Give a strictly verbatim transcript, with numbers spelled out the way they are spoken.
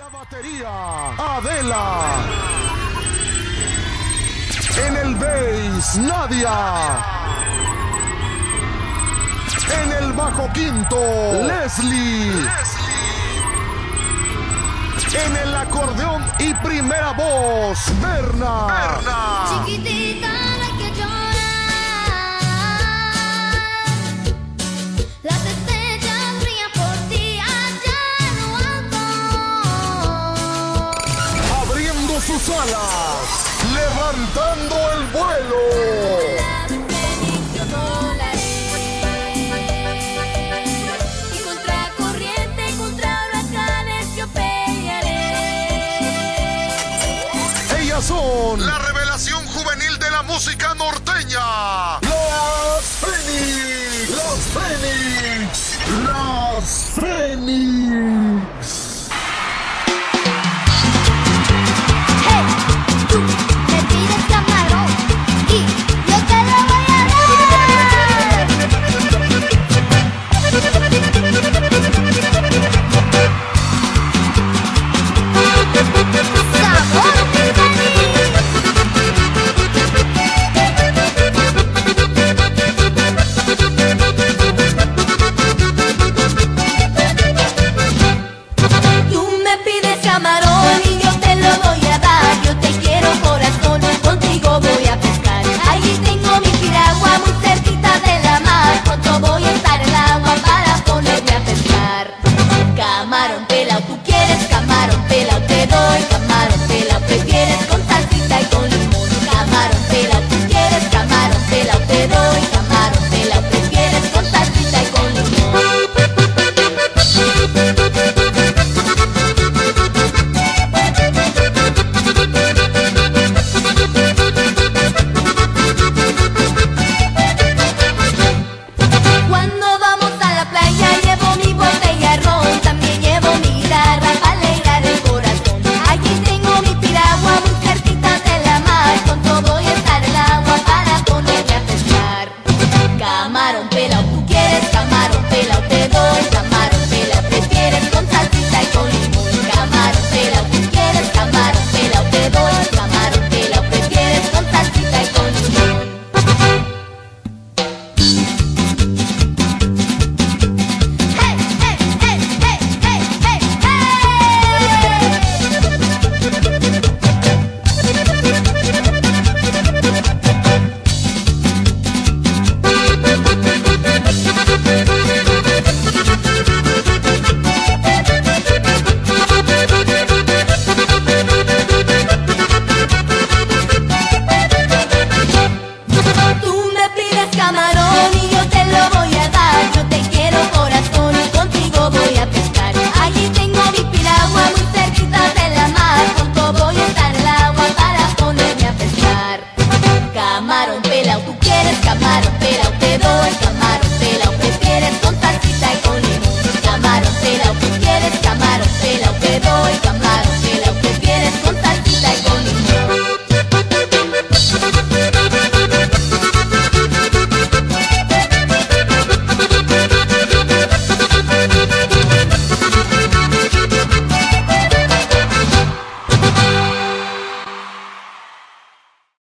la batería, Adela. En el bass, Nadia. En el bajo quinto, Leslie. En el acordeón y primera voz, Berna. Berna. Chiquitita la que llora, las estrellas brillan por ti allá en lo alto. Abriendo sus alas, levantando el vuelo. Y contra corriente, contra huracanes yo pelearé. Ellas son la revelación juvenil de la música norteña. Los Fénix. Los Fénix. Los Fénix. Hey, tú me pides camarón y yo te lo voy a dar. Sabor Tú me pides camarón y yo te lo voy a dar. Yo te quiero corazón, contigo voy a pescar. Allí tengo mi piragua muy cerquita de la mar. Pronto voy a estar en el agua para ponerme a pescar. Camarón pelao, tú quieres camarón pelao, te doy camarón pelao, prefieres